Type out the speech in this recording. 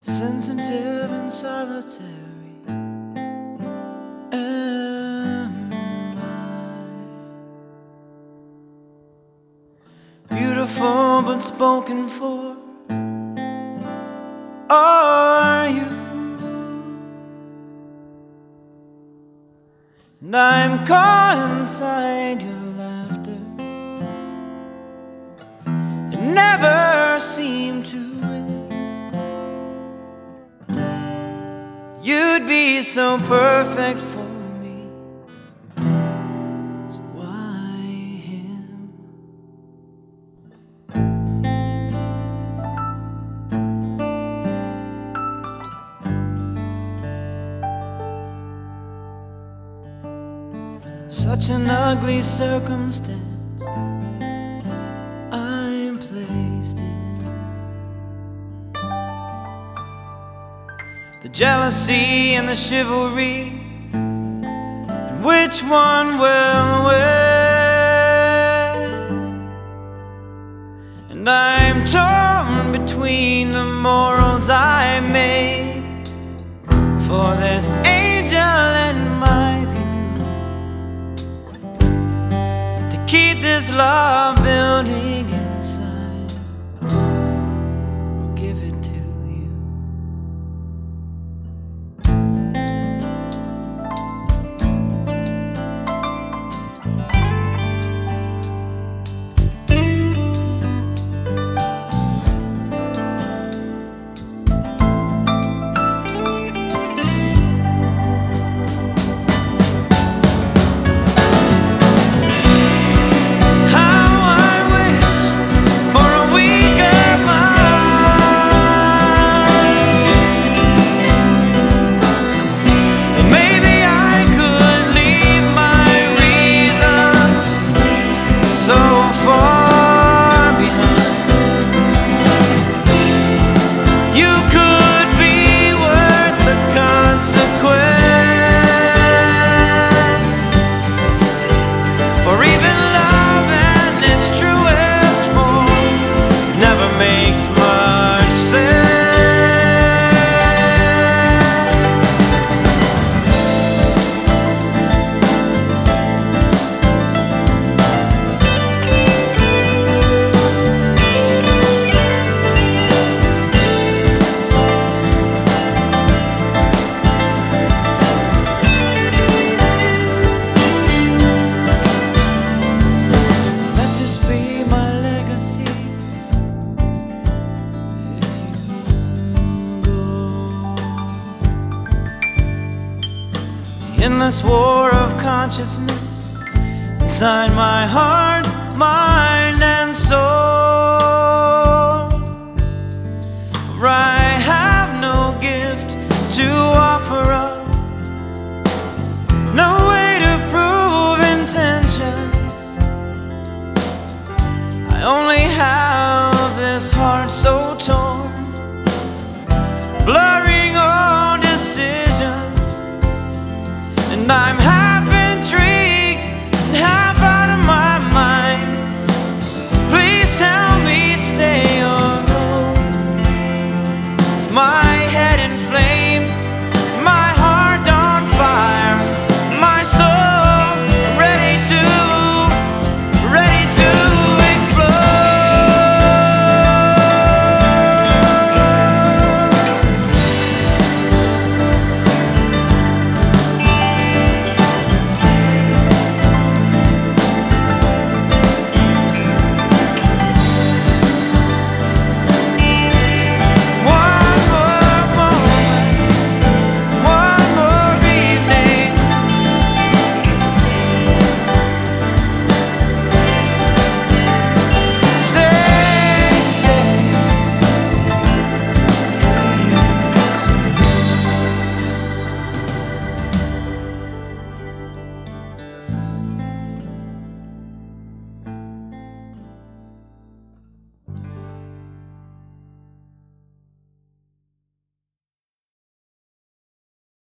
sensitive and solitary am I. Beautiful but spoken for are you, and I'm caught inside your laughter. It never seemed to end. You'd be so perfect for me, so why him? Such an ugly circumstance I'm placed in. The jealousy and the chivalry, and which one will win? And I'm torn between the morals I made for this angel in my view. Keep this love building inside, or give it to you. Makes much sense. So let this be my legacy. Endless war of consciousness inside my heart, mind, and soul. For I have no gift to offer up, no way to prove intentions. I only have this heart so torn, blurring all decisions. And I'm happy